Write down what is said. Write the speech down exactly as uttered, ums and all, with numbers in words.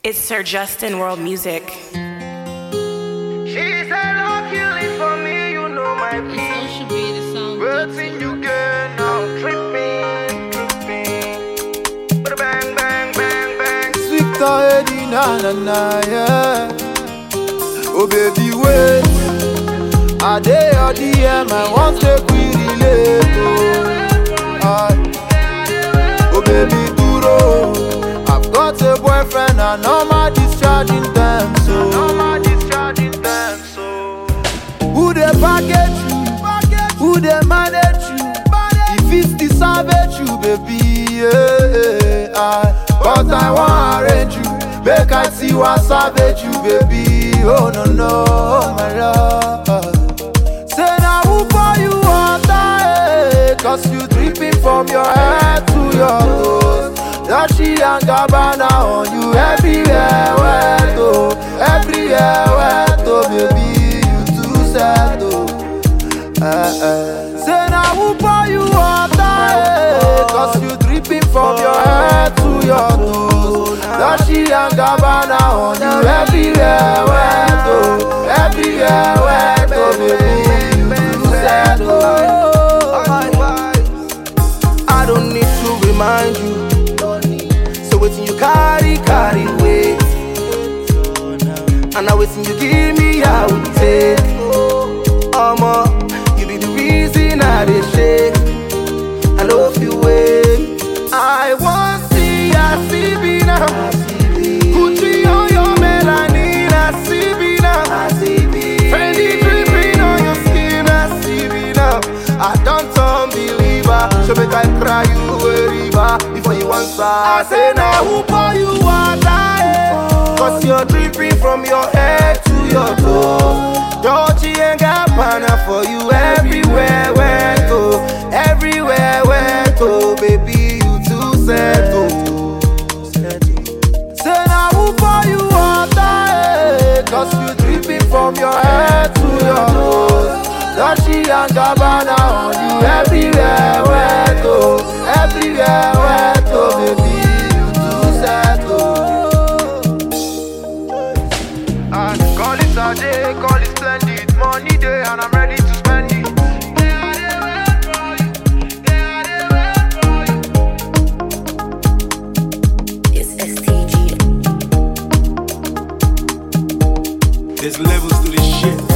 It's Sir Justin World Music. She said, "Love killing for me, you know my peace." Social media song. Working you girl, now tripping, tripping. Bada bang, bang, bang, bang. Sweet Eddie, na na na, yeah. Oh baby, wait. I dey your D M, I want to we relate. Oh, I, oh baby, duro. I've got a boyfriend and all my discharging them. So, All my discharging them, so. who they package you? Who they manage you? If it's the savage you, baby, yeah, I, but I want arrange you. Make I see what savage you, baby. Oh no no, my love. Say now who for you water, eh? Cause you dripping from your head to your toes. Dashi and Gabbana on you everywhere, wet oh, everywhere, wet oh, baby, you too sad oh. Eh, eh. Say now who pour you water, eh? Cause you dripping from your head to your toes. Dashi and Gabbana on you everywhere, wet oh, everywhere, wet oh, baby, you too sad oh. I don't need to remind you. So waiting you carry, carry weight. And now waiting you give me, I will take. Omo, you be the reason I dey shake. I love you way. I want see, I see be now. Gucci on your melanin, I see be now. Fendi dripping on your skin, I see be now. I don't turn believer, so make I cry you a river before you answer. I say now who pour you water, eh? Cause you're dripping from your head to your toes. Dolce and Gabbana for you everywhere, wet oh, everywhere, wet oh, baby you too sad oh. Say now who pour you water, eh? Cause you dripping from your head to your toes. Dashi and Gabbana on you everywhere, wet oh, everywhere, wet oh, baby you too sad oh. And call it Saturday, call it splendid. Money day and I'm ready to spend it. It's S T G. There's levels to this shit.